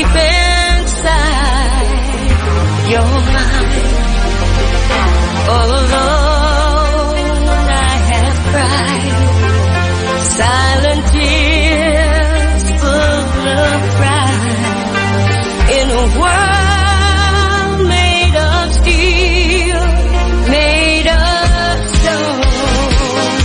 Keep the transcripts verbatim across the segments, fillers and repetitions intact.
deep inside your mind. All alone I have cried, silent tears full of pride, in a world made of steel, made of stone.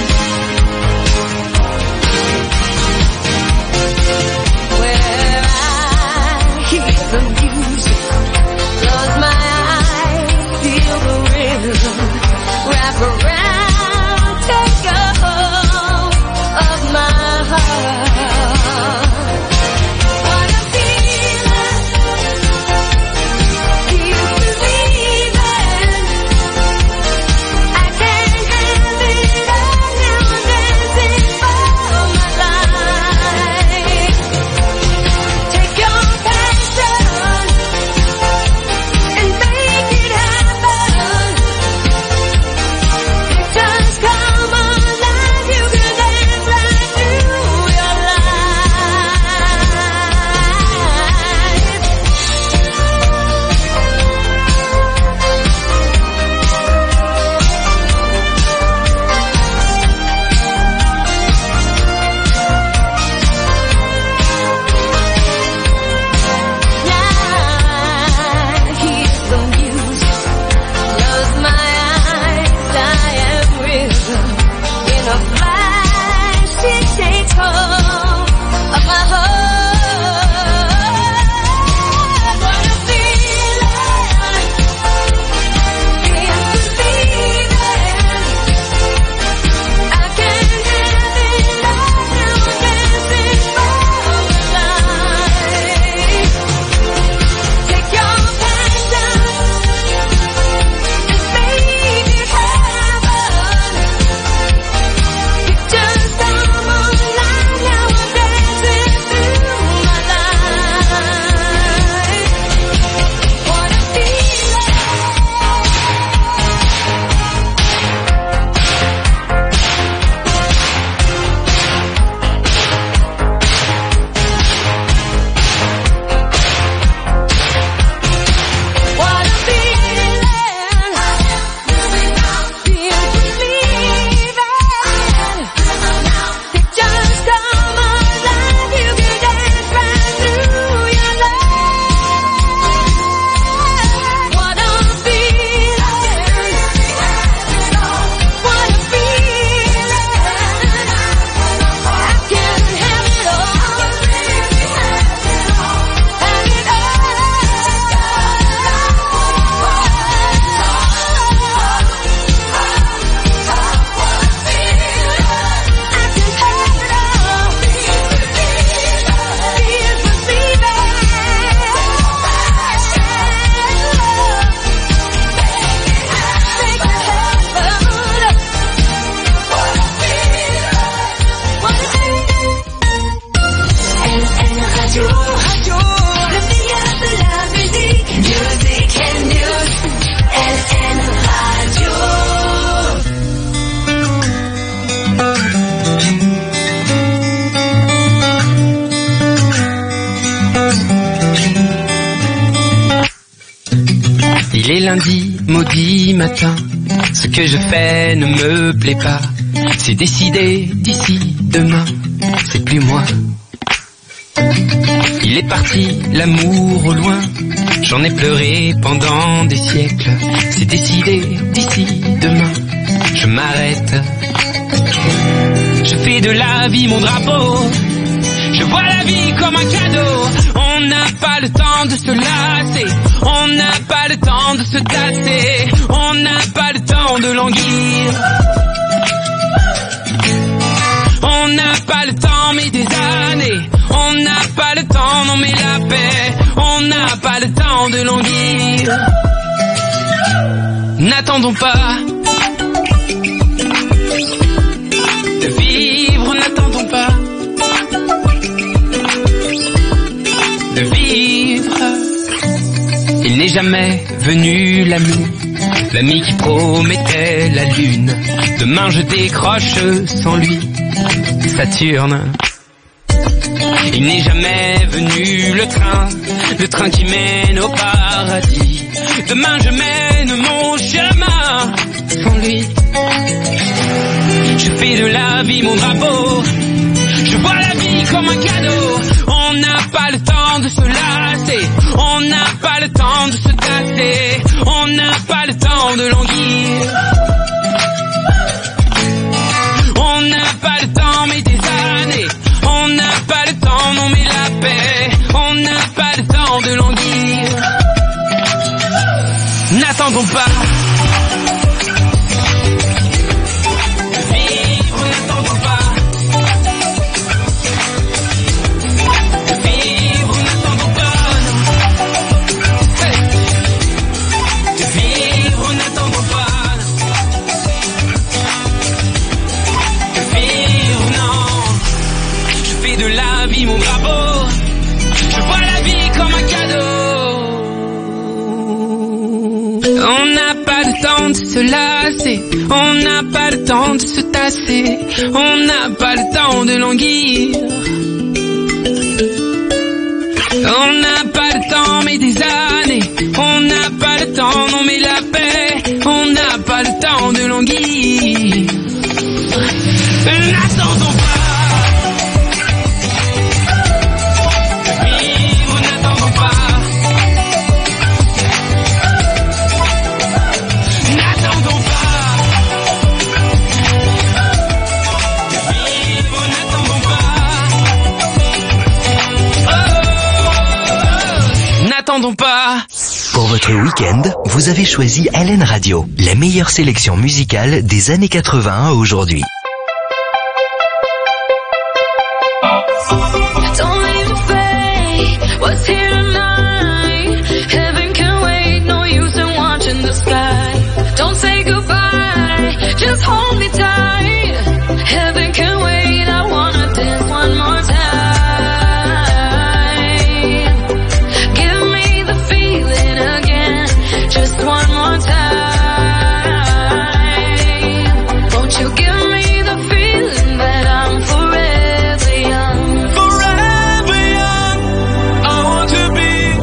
Where I hear the music, close my eyes, feel the rhythm, wrap around, take a hold of my heart. What a feeling, keep believing. I can't have it all now, I'm dancing for my life. Take your passion and make it happen. Just come alive, you can dance right through your I hear the music, close my eyes, I am rhythm. In a flash, it takes hold of my heart. What a feeling, can't believe it. I can't have it all now, I'm dancing for my life. Take your passion and make it happen. Pictures come alive, now I'm dancing through my life. What a feeling. What a feeling, can't believe it. Pictures come alive, you can dance right through your life. What a feeling, what a feeling. I can have it all, have it all. Il est lundi, maudit matin. Ce que je fais ne me plaît pas. C'est décidé d'ici demain. C'est plus moi. Il est parti, l'amour au loin. J'en ai pleuré pendant des siècles. C'est décidé d'ici demain. Je m'arrête. Je fais de la vie mon drapeau. Je vois la vie comme un cadeau. On n'a pas le temps de se lasser. On n'a pas le temps de se tasser. On n'a pas le temps de languir. On n'a pas le temps mais des années. On n'a pas le temps, non mais la paix. On n'a pas le temps de languir. N'attendons pas de vivre, n'attendons pas de vivre. Il n'est jamais venu l'ami, l'ami qui promettait la lune. Demain je décroche sans lui Saturne. Il n'est jamais venu le train, le train qui mène au paradis. Demain je mène mon chemin sans lui. Je fais de la vie mon drapeau, je vois la vie comme un cadeau. On n'a pas le temps de se lasser, on n'a pas le temps de se tasser, on n'a pas le temps de languir. On n'a pas le temps mais des années, on n'a pas le temps non mais la paix, on n'a pas le temps de languir. N'attendons pas. Mon drapeau, je vois la vie comme un cadeau. On n'a pas le temps de se lasser, on n'a pas le temps de se tasser, on n'a pas le temps de languir. On n'a pas le temps mais des années, on n'a pas le temps non mais la paix, on n'a pas le temps de languir. N'attendons pas. Pas. Pour votre week-end, vous avez choisi L N Radio, la meilleure sélection musicale des années quatre-vingts à aujourd'hui. Forever young, I want to be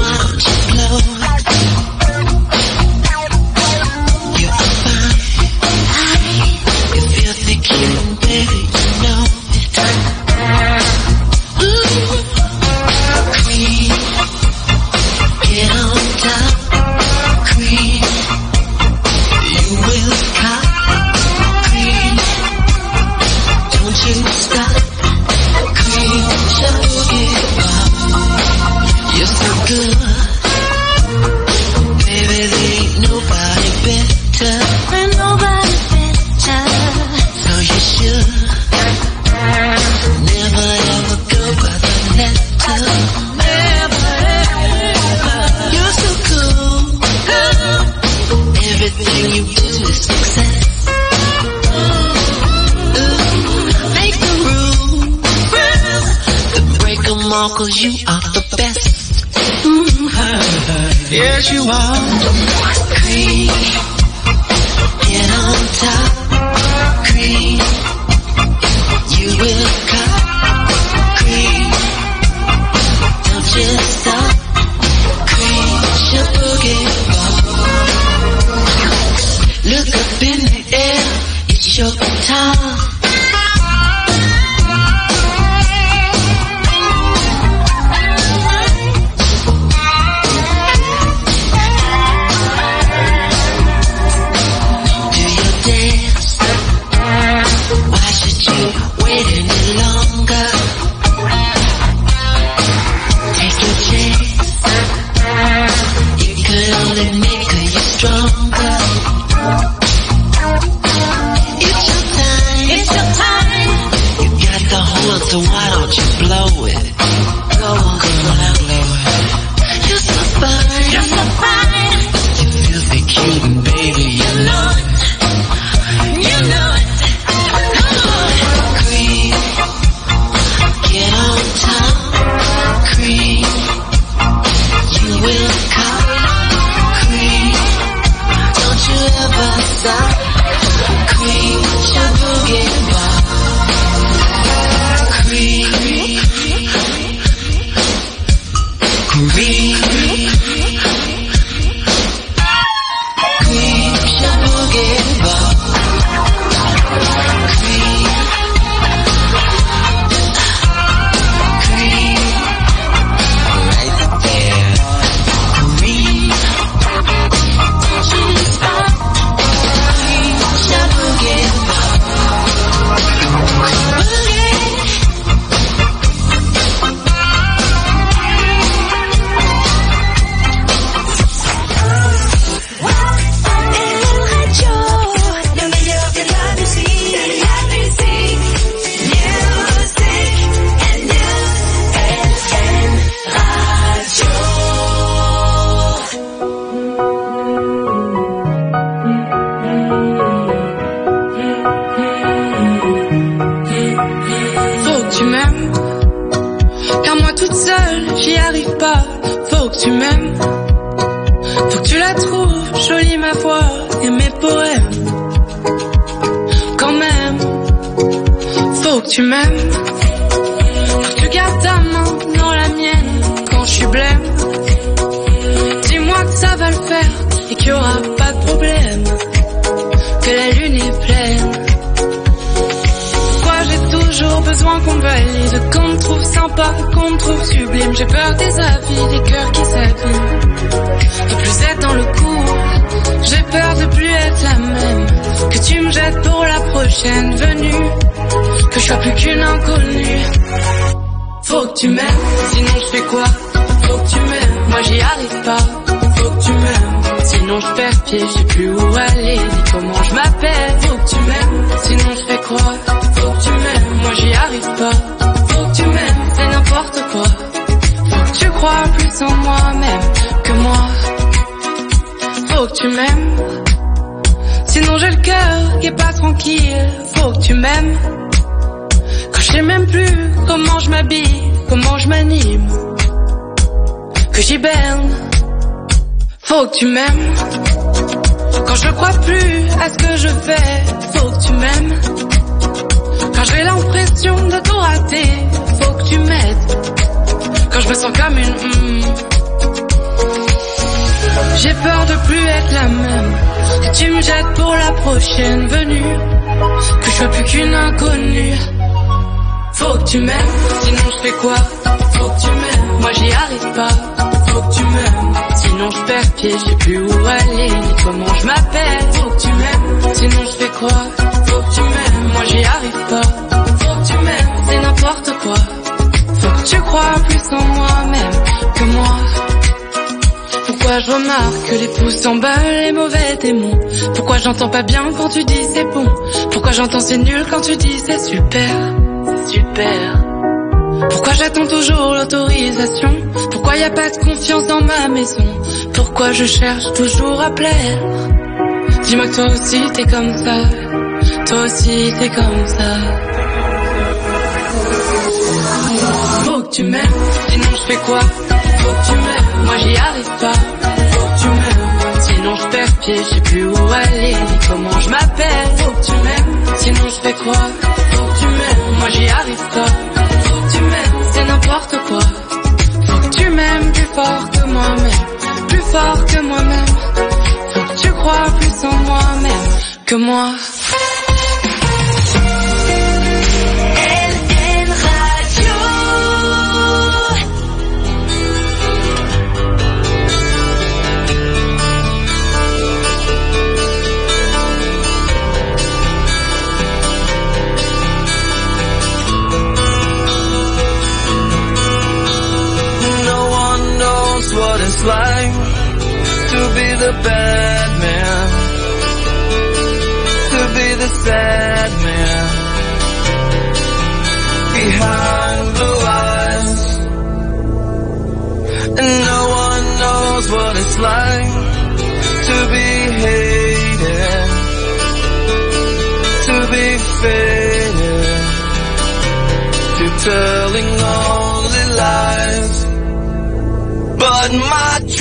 Cause you are the best. Mm-hmm. Yes, you are. Cream, get on top. Cream, you will come. Cream, don't you stop. Cream, your boogie ball. Look up in the air, it's your time. So why don't you blow it? Go on, go on, blow it. You're so fine, you're so fine. You feel so cute and baby, you know it. You know it. Come on, cream, get on top. Cream, you will come. Cream, don't you ever stop. Cream, your boogie ball. Cream, cream, cream, your boogie ball. Cream, cream, right there. Cream, don't you stop. Cream, your boogie ball. Boogie. J'y arrive pas, faut que tu m'aimes. Faut que tu la trouves jolie ma voix et mes poèmes. Quand même, faut que tu m'aimes. Faut que tu gardes ta main dans la mienne quand je suis blême. Dis-moi que ça va le faire et qu'il y aura pas de problème. Que la lune est pleine. J'ai toujours besoin qu'on me valide, qu'on me trouve sympa, qu'on me trouve sublime. J'ai peur des avis, des cœurs qui s'abîment, de plus être dans le coup. J'ai peur de plus être la même, que tu me jettes pour la prochaine venue, que je sois plus qu'une inconnue. Faut que tu m'aimes, sinon je fais quoi? Faut que tu m'aimes, moi j'y arrive pas. Faut que tu m'aimes, sinon je perds pied, je sais plus où aller, ni comment je m'appelle. Faut que tu m'aimes, sinon je fais quoi? Faut que tu m'aimes, moi j'y arrive pas. Faut que tu m'aimes, c'est n'importe quoi. Faut que tu crois plus en moi-même que moi. Faut que tu m'aimes, sinon j'ai le cœur qui est pas tranquille. Faut que tu m'aimes, que je sais même plus comment je m'habille, comment je m'anime, que j'hiberne. Faut que tu m'aimes, quand je crois plus à ce que je fais. Faut que tu m'aimes, quand j'ai l'impression de tout rater. Faut que tu m'aides, quand je me sens comme une mm, J'ai peur de plus être la même, que tu me jettes pour la prochaine venue, que je sois plus qu'une inconnue. Faut que tu m'aimes, sinon je fais quoi? Faut que tu m'aimes, moi j'y arrive pas. Faut que tu m'aimes, sinon je perds pied, je sais plus où aller, ni comment je m'appelle. Faut que tu m'aimes, sinon je fais quoi? Faut que tu m'aimes, moi j'y arrive pas. Faut que tu m'aimes, c'est n'importe quoi. Faut que tu crois plus en moi-même que moi. Pourquoi je remarque que les pouces s'emballent, les mauvais démons? Pourquoi j'entends pas bien quand tu dis c'est bon? Pourquoi j'entends c'est nul quand tu dis c'est super? C'est super. Pourquoi j'attends toujours l'autorisation? Pourquoi y a pas de confiance dans ma maison? Pourquoi je cherche toujours à plaire? Dis-moi que toi aussi t'es comme ça. Toi aussi t'es comme ça. Faut que tu m'aimes, sinon je fais quoi? Faut que tu m'aimes, moi j'y arrive pas. Faut que tu m'aimes, sinon je perds pied, je sais plus où aller, ni comment je m'appelle. Faut que tu m'aimes, sinon je fais quoi? Faut que tu m'aimes, moi j'y arrive pas. Faut que tu m'aimes, c'est n'importe quoi. Faut que tu m'aimes plus fort que moi-même, plus fort que moi-même. Faut que tu crois plus en moi-même que moi. What it's like to be the bad man, to be the sad man behind blue eyes, and no one knows what it's like to be hated, to be faded, to telling only lies. But my dreams,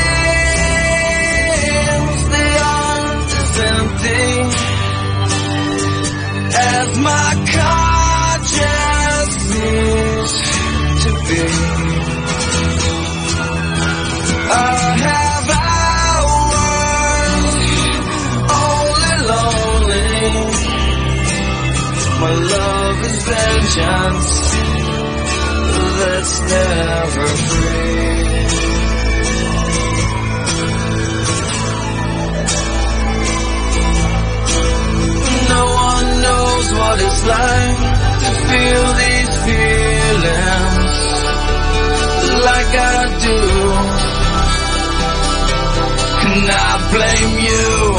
they aren't as empty as my conscience seems to be. I have hours only lonely. My love is vengeance that's never free. No one knows what it's like to feel these feelings like I do. And I blame you.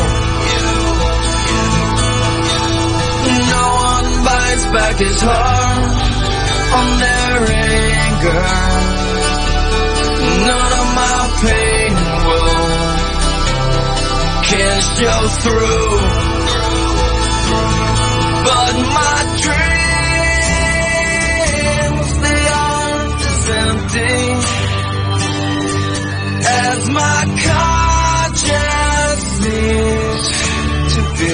No one bites back his heart on their anger. None of my pain will can show through. But my dreams, they aren't as empty as my conscience seems to be.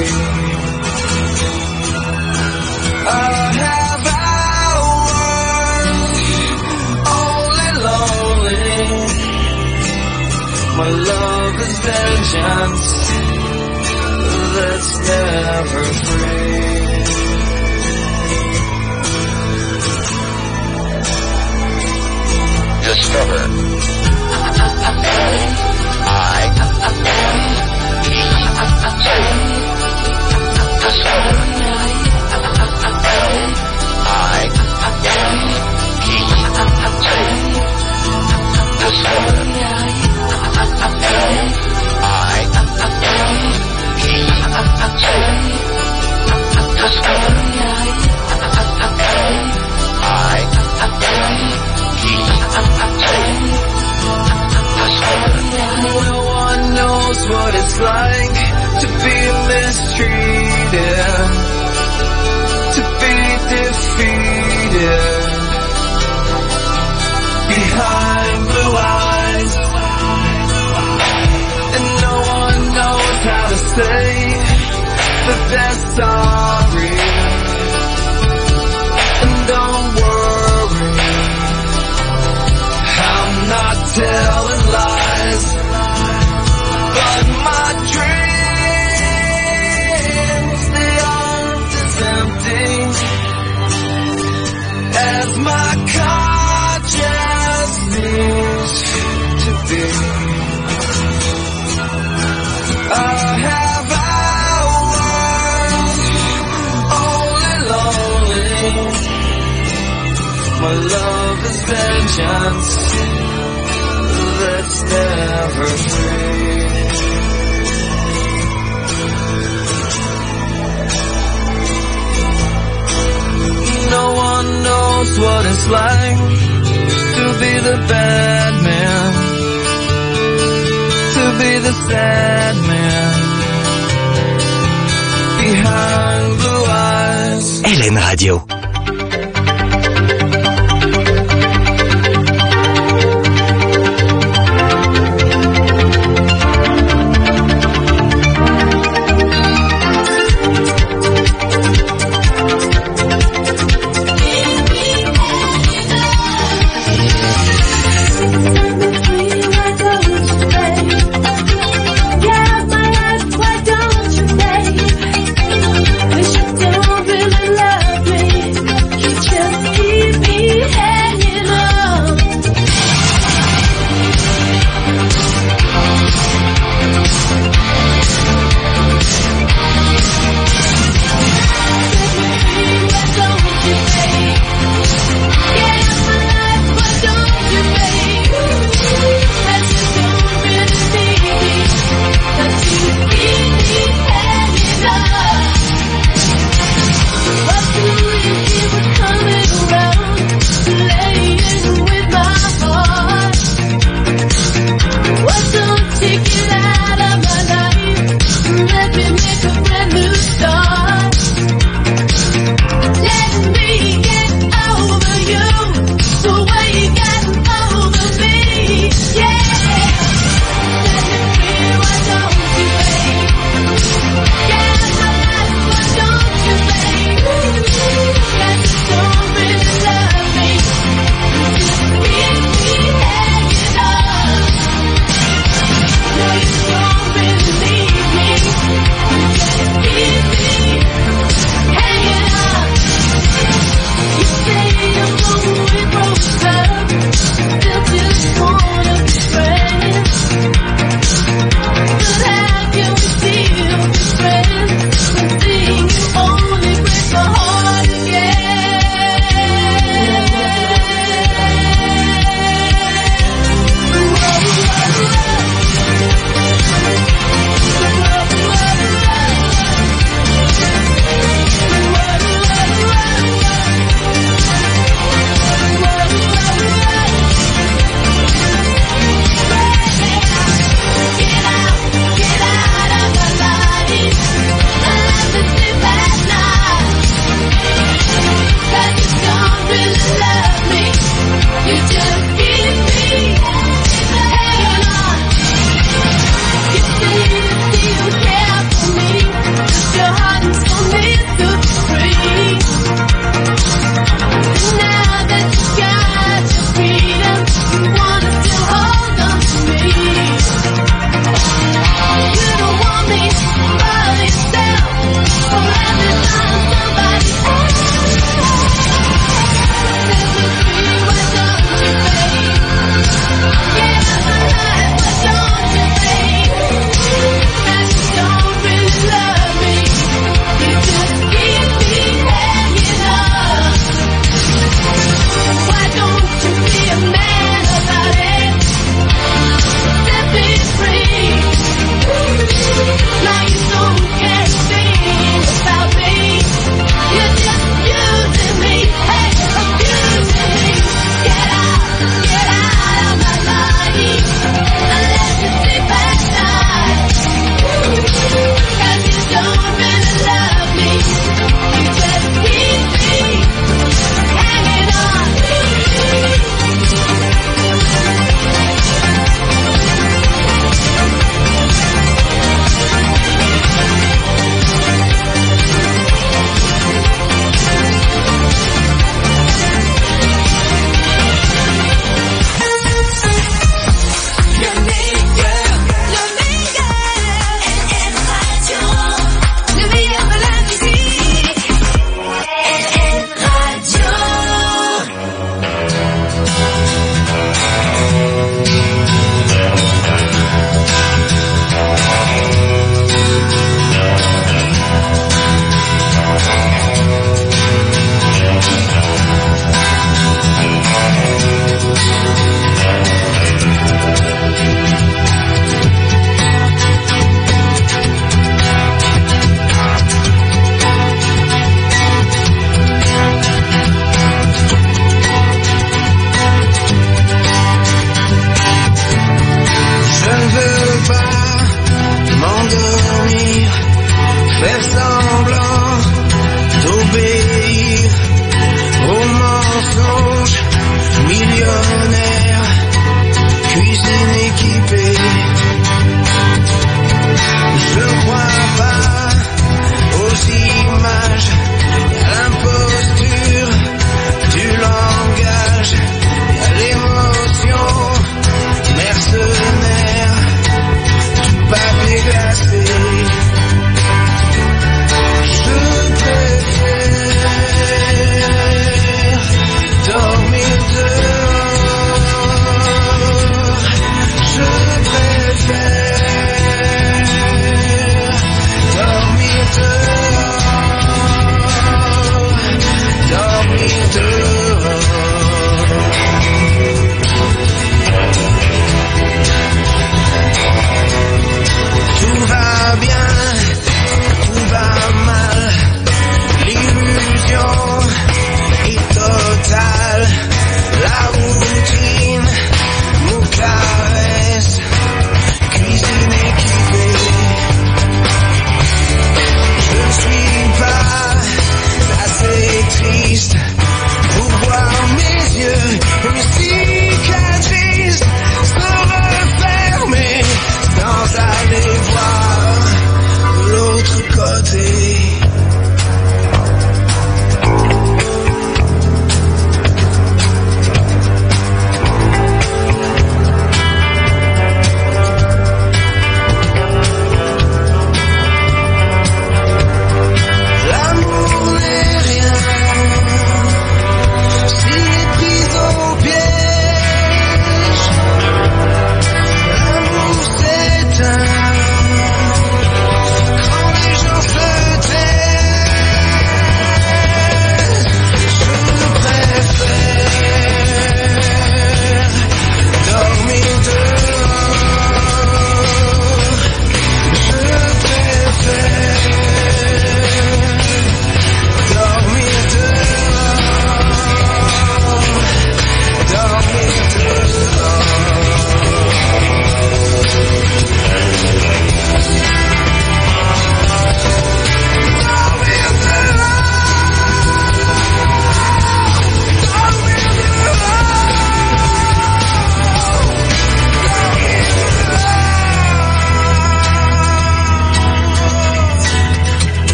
I have hours only lonely. My love is vengeance that's never free. Discover. I. Discover. I. No one knows what it's like to be mistreated, to be defeated behind blue eyes, and no one knows how to say that they're sorry. And don't worry, I'm not telling lies. my love is vengeance that's never free. No one knows what it's like to be the bad man, to be the sad man behind blue eyes. Hélène Radio. Wish you don't really love me.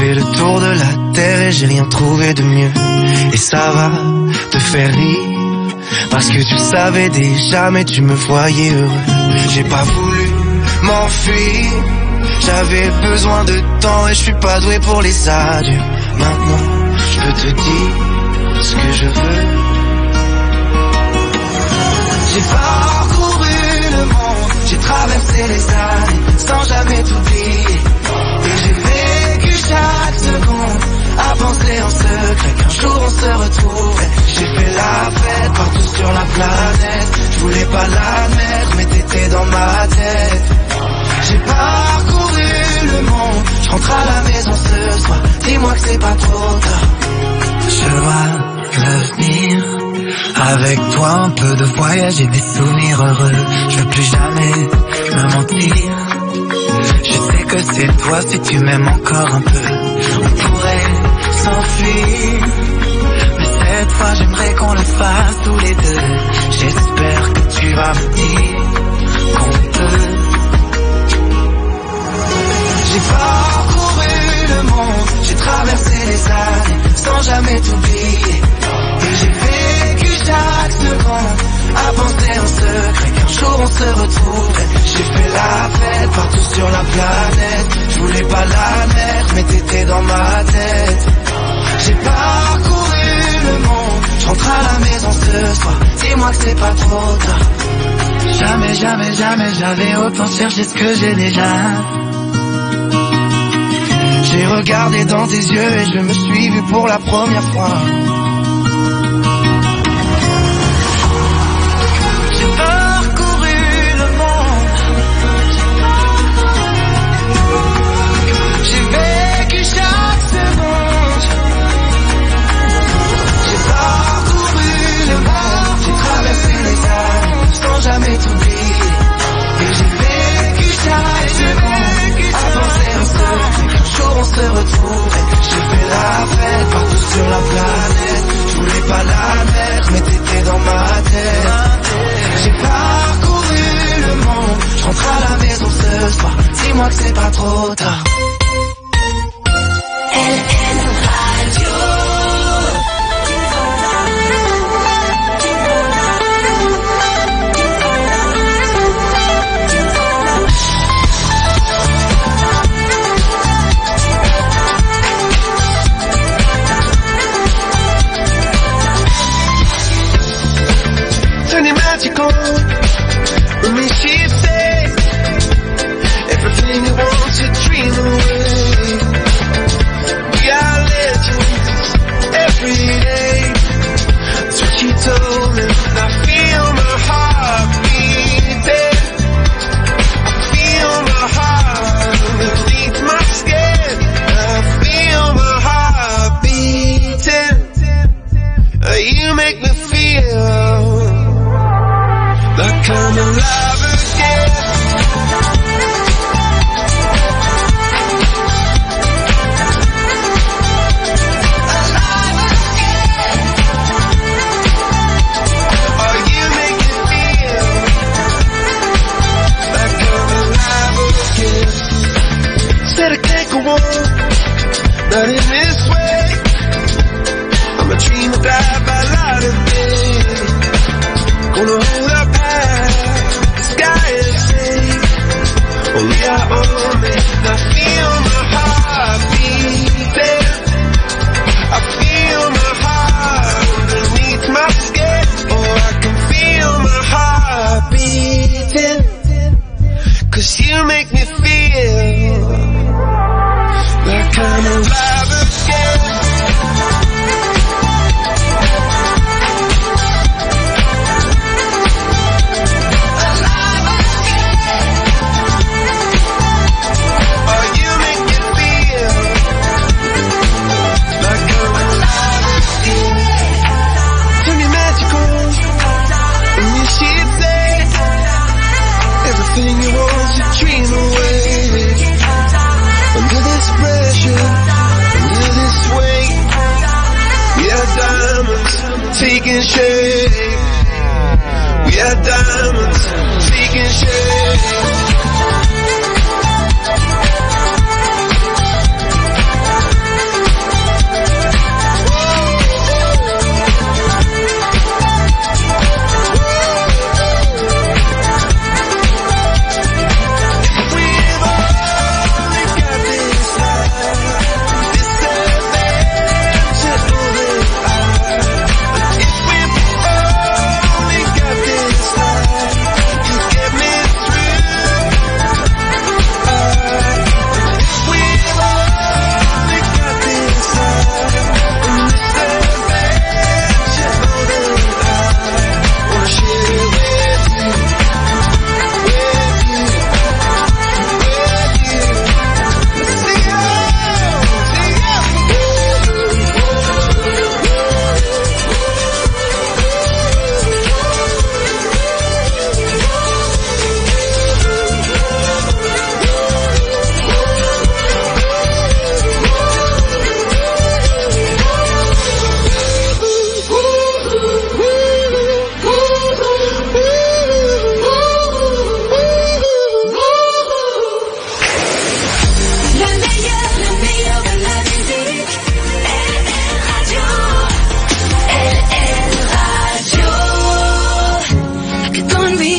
fait le tour de la terre et j'ai rien trouvé de mieux. Et ça va te faire rire, parce que tu le savais déjà mais tu me voyais heureux. J'ai pas voulu m'enfuir, j'avais besoin de temps et je suis pas doué pour les adieux. Maintenant je peux te dire ce que je veux. J'ai parcouru le monde, j'ai traversé les années sans jamais t'oublier. Et j'ai vécu chaque seconde à penser en secret qu'un jour on se retrouverait. J'ai fait la fête partout sur la planète, je voulais pas l'admettre mais t'étais dans ma tête. J'ai parcouru le monde, je rentre à la maison ce soir, dis-moi que c'est pas trop tard. Je vois l'avenir, avec toi un peu de voyage et des souvenirs heureux. Je veux plus jamais me mentir, je sais que c'est toi si tu m'aimes encore un peu. On pourrait s'enfuir, mais cette fois j'aimerais qu'on le fasse tous les deux. J'espère que tu vas me dire qu'on peut. J'ai parcouru le monde, j'ai traversé les années sans jamais t'oublier. Et j'ai vécu chaque seconde à penser en secret qu'un jour on se retrouverait. J'ai fait la fête partout sur la planète, je voulais pas l'admettre mais t'étais dans ma tête. J'ai parcouru le monde, je rentre à la maison ce soir, dis-moi que c'est pas trop tard. Jamais, jamais, jamais j'avais autant cherché ce que j'ai déjà. J'ai regardé dans tes yeux et je me suis vu pour la première fois. J'ai parcouru le monde, j'ai vécu chaque seconde. J'ai parcouru le monde, j'ai traversé les années sans jamais t'oublier. Et j'ai vécu chaque seconde à penser en secret qu'un jour on se retrouverait. J'ai fait la fête partout sur la planète, je voulais pas l'admettre mais t'étais dans ma tête. J'ai parcouru le monde, je rentre à la maison ce soir, dis-moi que c'est pas trop tard. L N Radio. Turning magical, when me she say everything you want to dream away. We are legends every day. That's what she told me. I feel my heart beating. I feel my heart beneath my skin. I feel my heart beating. You make me feel like I'm alive again. Alive again. Oh, you make me feel like I'm alive again. Said I can't go on, not in this way. I'm a dream that died by light of day. Gonna hold up high, the sky is safe. Only I own it. I feel my heart beating. I feel my heart beneath my skin. Oh, I can feel my heart beating. Cause you make me feel like I'm alive again. Everything you want to dream away. Under this pressure, under this weight, we are diamonds taking shape. We are diamonds taking shape.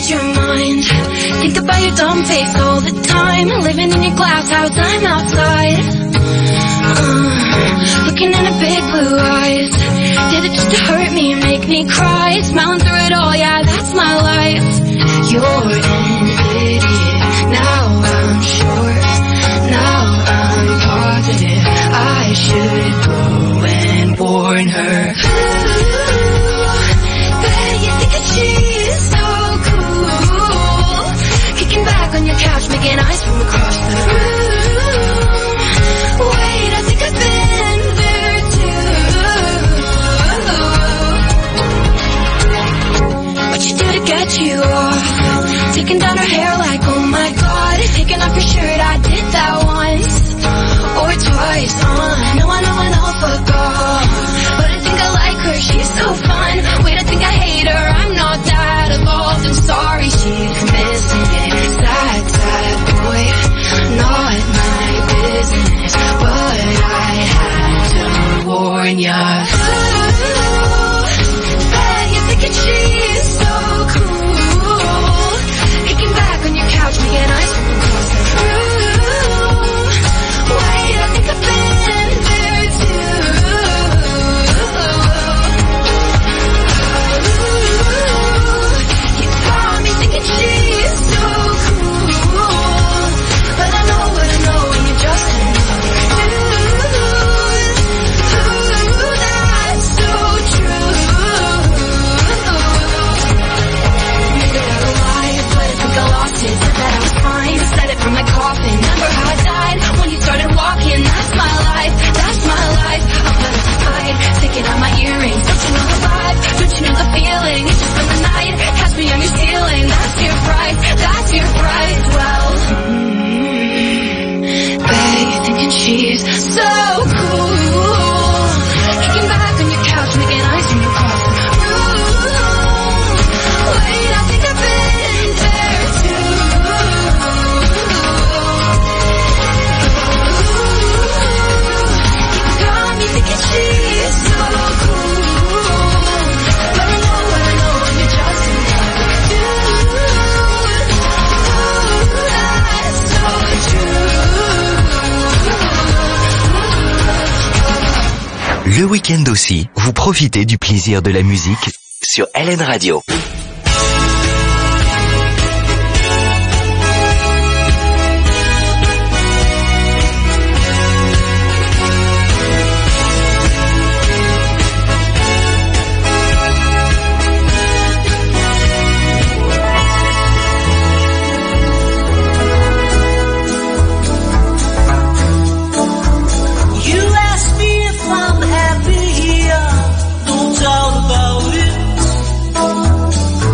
lose your mind. Think about your dumb face all the time. Living in your glass house, I'm outside. Uh, looking in her big blue eyes. Did it just to hurt me and make me cry. Smiling through it all, yeah, that's my life. You're an idiot. Now I'm sure. Now I'm positive. I should go and warn her. She's so cool. Kicking back on your couch, making eyes from across the room. Wait, I think I've been there too. What you do to get you off? Taking down her hair like, oh my god. Taking off your shirt, I did that once or twice. Uh, no, I know, I know, fuck off. But I think I like her, she's so fun. Wait, I think I hate her, I'm not that evolved. I'm sorry, she's missing it. Sad, sad boy, not my business. But I had to warn ya. Ooh, bet you're thinking she's so cool. Kicking back on your couch, making eyes from across the room. Wait, I think I've been there too. You got me thinking she's so cool. But I know what I know when you're just another dude. Ooh, that's so true. Maybe I was alive, but I think I lost it. Said that I was fine, said it from my coffin. Remember how I died when you started walking. That's my life, that's my life. I'll put it aside, sticking out my earrings. Don't you know the vibe? Don't you know the feeling? It's just from the night, catch me on your ceiling. That's your price, that's your price. Well, mm, babe, thinking she's so cool. Kicking back on your couch, making eyes from across the room. Wait, I think I've been there too. You got me thinking she's so cool. But I know what I know when you're just another dude. Ooh, that's so true. Le week-end aussi, vous profitez du plaisir de la musique sur L N Radio. You ask me if I'm happy here, don't doubt about it.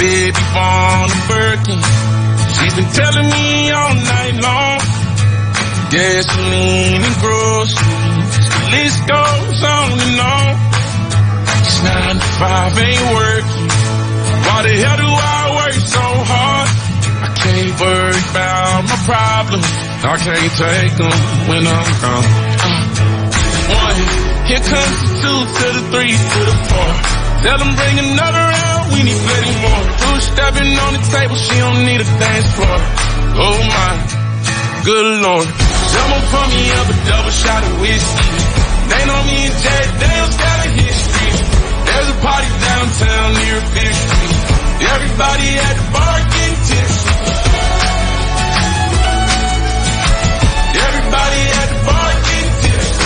baby born a Birkin. She's been telling me all night long. Gasoline and groceries, the list goes on and on. It's nine to five, ain't working. Why the hell do I work so hard? I can't worry about my problems. I can't take them when I'm gone. Uh, one, here comes the two to the three to the four. Tell them bring another round, we need plenty more. Two stepping on the table, she don't need a dance floor. Oh my, good lord. Someone pour me up a double shot of whiskey. They know me and Jack Daniels got a history. There's a party downtown near Fifth Street. Everybody at the bar getting tipsy. Everybody at the bar getting tipsy.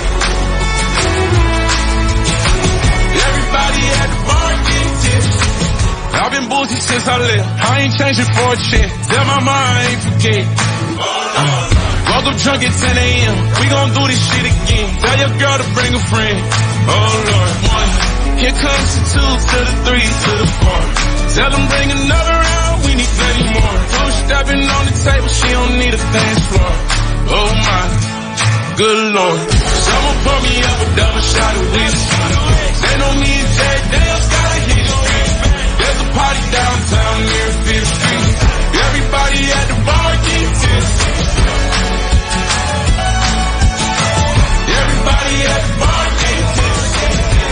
Everybody at the bar getting tipsy. I've been boozy since I left. I ain't changing for a check. Tell my mom I ain't forget. Uh, woke up drunk at ten a.m. We gon' do this shit again. Tell your girl to bring a friend. Oh Lord. One. Here comes the two to the three to the four. Tell them bring another round. We need plenty more. Two stepping on the table. She don't need a dance floor. Oh my, good lord. Someone pour me up a double shot of whiskey. They know me and Jack Daniels got a history. There's a party downtown near Fifth Street. Everybody at the bar getting tipsy. Everybody at the bar getting tipsy.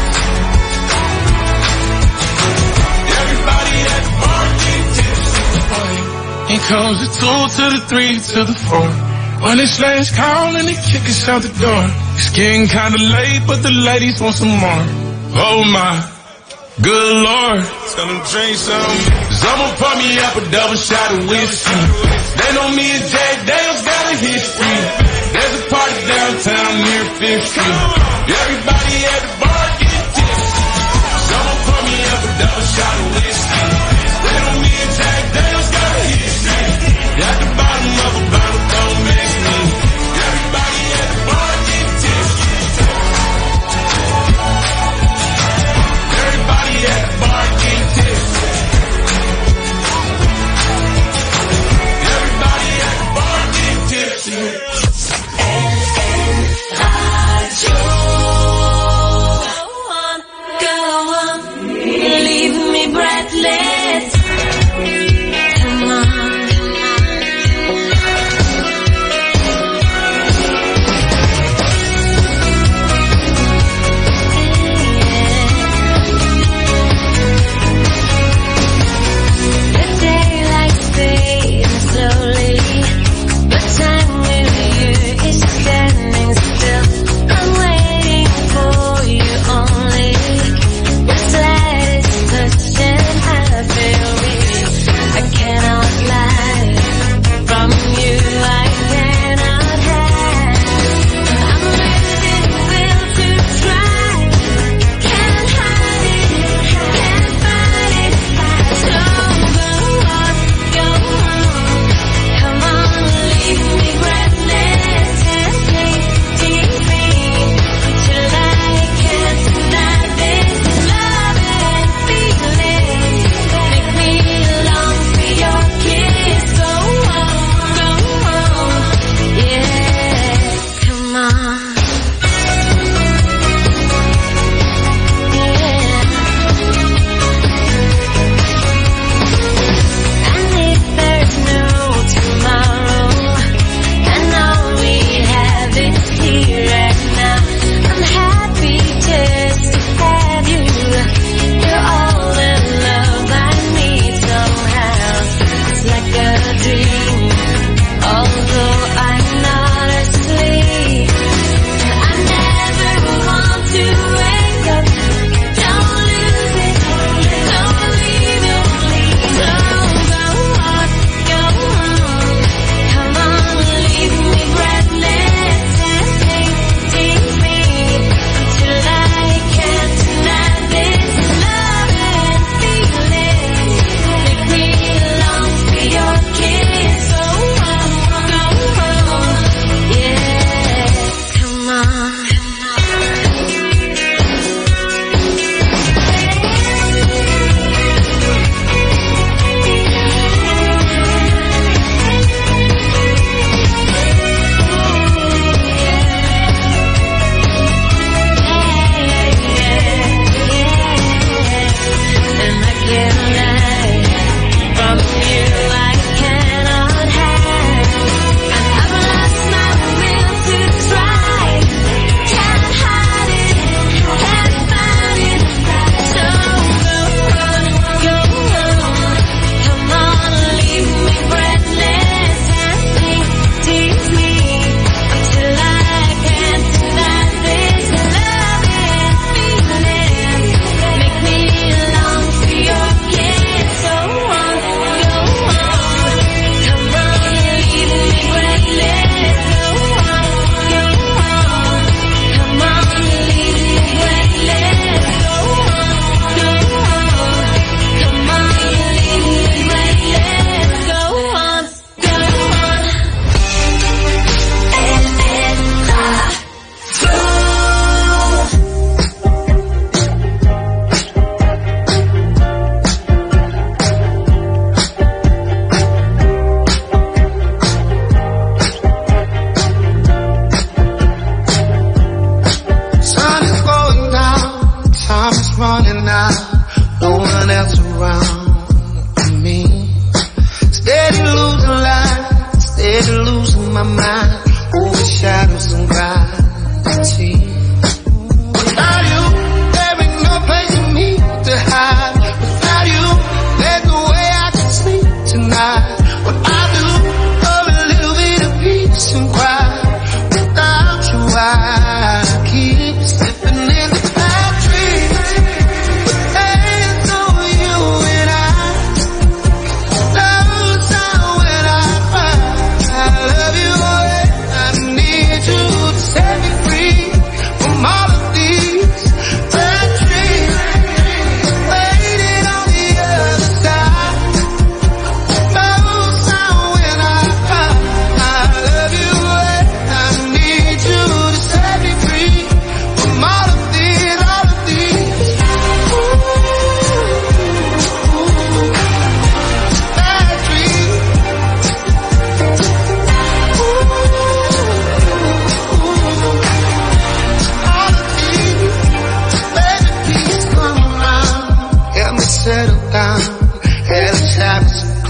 Everybody at the bar getting tipsy. Here comes the two to the three to the four. When it's last call and they kick us out the door. It's getting kinda late, but the ladies want some more. Oh my, good lord. Tell them drink some. Someone pour me up a double shot of whiskey. They know me and Jack Daniels got a history. There's a party downtown near Fifth Street. Everybody at the bar getting tipsy. Someone pour me up a double shot of whiskey. They know me and Jack Daniels got a history. At the bottom of a bottle, don't mix me. Everybody at the bar getting tipsy. Everybody at the bar getting tipsy. Everybody at the bar getting tipsy. Radio.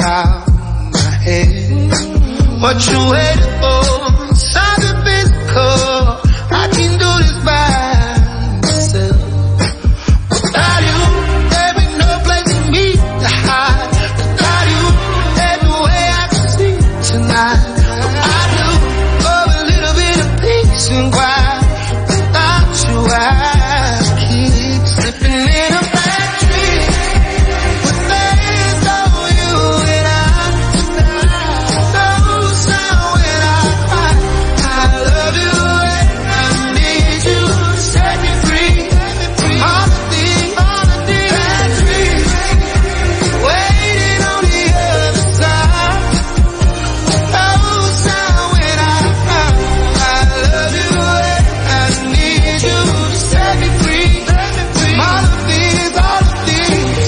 out my head. What you waiting for? Something physical. I can do this by myself. Without you, there be no place for me to hide. Without you, there's no way I can sleep tonight. I do for a little bit of peace and quiet. Without you, I keep slipping in a bad dream. With days on you and I, no sound when I cry. I love you and I need you. Set me free. All the things, all the things, bad dreams, waiting on the other side. No sound when I cry. I love you and I need you. Set me free. All the things, all the things.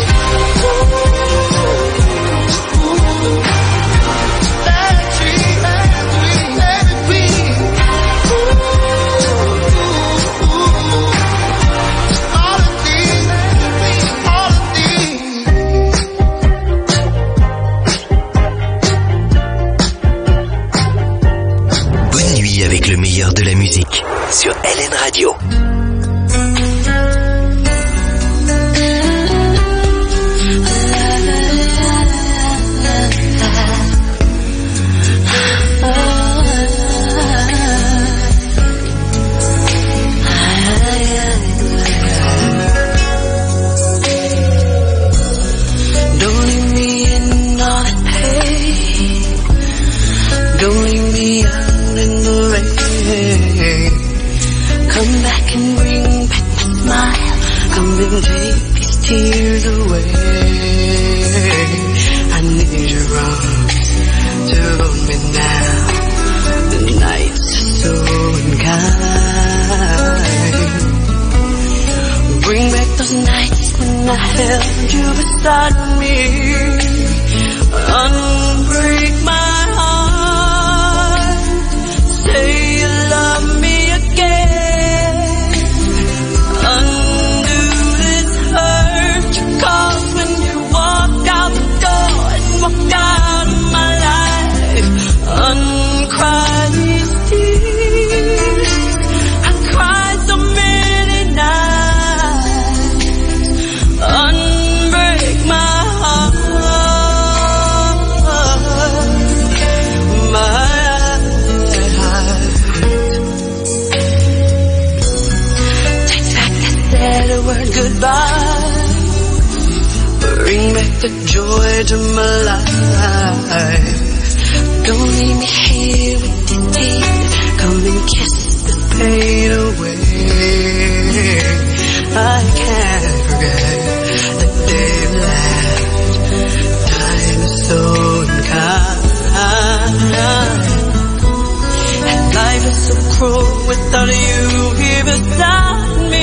Bad dreams, bad dreams, let me breathe. All the things, all the things. Bonne nuit avec le meilleur de la musique sur L N Radio. Don't leave me in all that pain. Don't leave me out in the rain. Come back and bring back the smile. Come and take these tears away. I need your arms to hold me now. The nights are so unkind. Bring back those nights when I held you beside me. Unbreak my heart. Say you love me again. Undo this hurt you caused when you walk out the door and walk out of my life. Uncry these tears. I cried so many nights. Unbreak my heart, my heart. Take back that said word goodbye. Bring back the joy to my life. Don't leave me here with the tears. Come and kiss the pain away. I can't forget the day we laughed. Time is so unkind. And life is so cruel without you here beside me.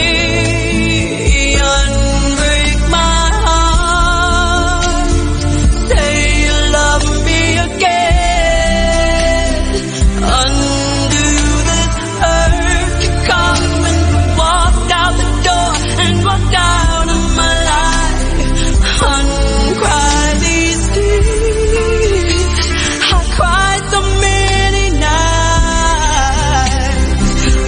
Unbreak my heart. Say you love me again. Undo this hurt you caused when you walked out the door and walked out of my life. Uncry these tears. I cried so many nights.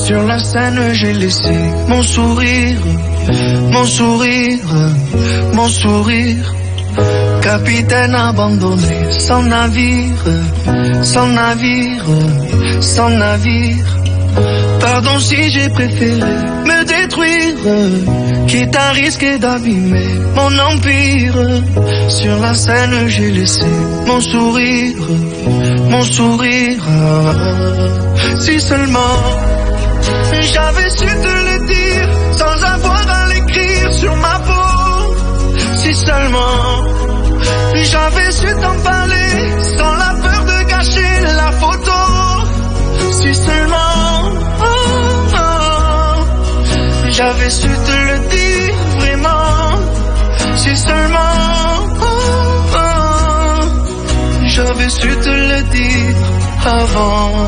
Sur la scène j'ai laissé mon sourire, mon sourire, mon sourire. Capitaine abandonné, sans navire, sans navire, sans navire. Pardon si j'ai préféré me détruire, quitte à risquer d'abîmer mon empire. Sur la scène j'ai laissé mon sourire, mon sourire. Si seulement j'avais su te le dire, sans avoir à l'écrire sur ma peau. Si seulement j'avais su t'en parler, sans la peur de gâcher la photo. Si seulement oh, oh, j'avais su te le dire vraiment. Si seulement oh, oh, j'avais su te le dire avant.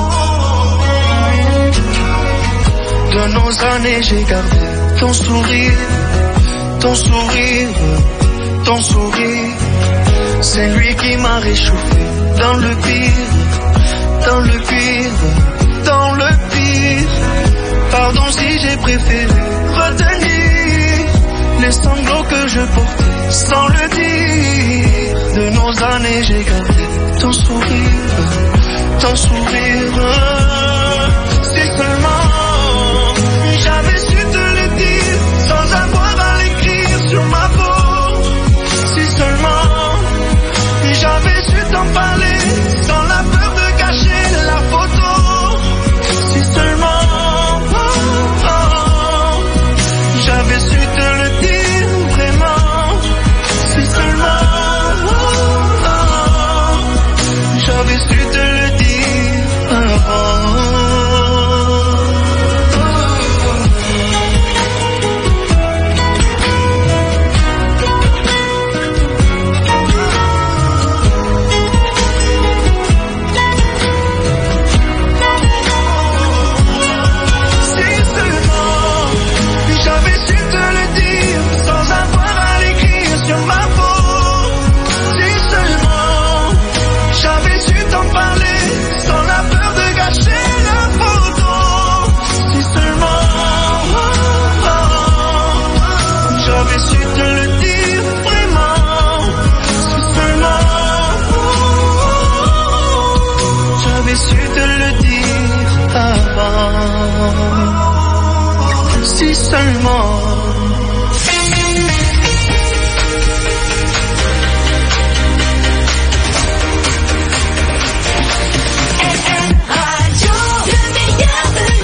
De nos années j'ai gardé ton sourire, ton sourire, ton sourire. C'est lui qui m'a réchauffé dans le pire, dans le pire, dans le pire. Pardon si j'ai préféré retenir les sanglots que je portais sans le dire. De nos années j'ai gardé ton sourire, ton sourire. Si seulement j'avais su te le dire, sans avoir à l'écrire sur ma peau. Si seulement j'avais su t'en parler, sans la peur de gâcher la photo. Si seulement oh, oh, j'avais su te le dire vraiment. Si seulement oh, oh, j'avais su te le dire avant. Si seulement